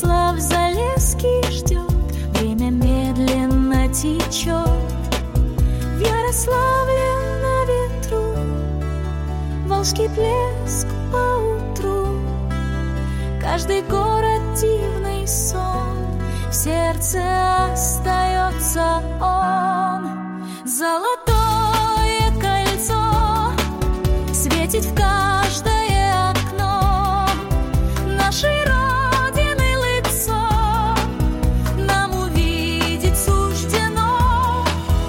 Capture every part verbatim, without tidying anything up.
Ярослав Залесский ждет, время медленно течет. В Ярославле на ветру волжский плеск поутру. Каждый город дивный сон, в сердце остается он. Золотое кольцо светит в каждое окно нашей Родины лицо нам увидеть суждено.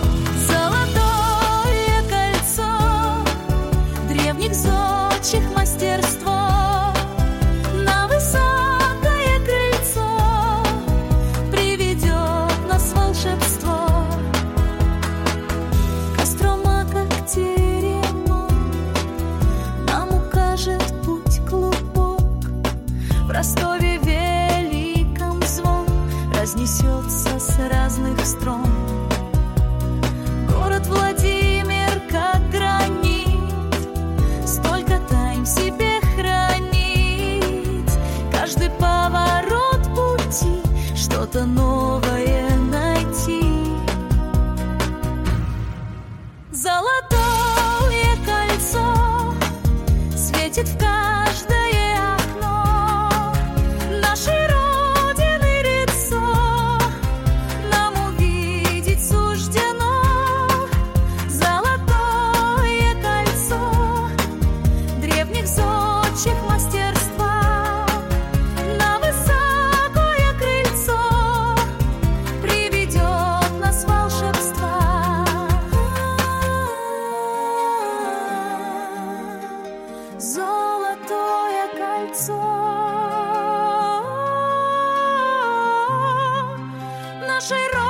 Золотое кольцо древних зодчих мастерство на высокое крыльцо приведет нас волшебство. Кострома, как теремок, нам укажет путь клубок. В Ростове великом звон разнесется с разных струн. Город Владимир, как гранит, столько тайн в себе хранит. Каждый поворот пути что-то новое найти. Золотое кольцо светит в каждое окно нашей Родины лицо нам увидеть суждено. Золотое кольцо древних зодчих мастерства на высокое крыльцо приведет нас волшебство. Золотое кольцо нашей Родины.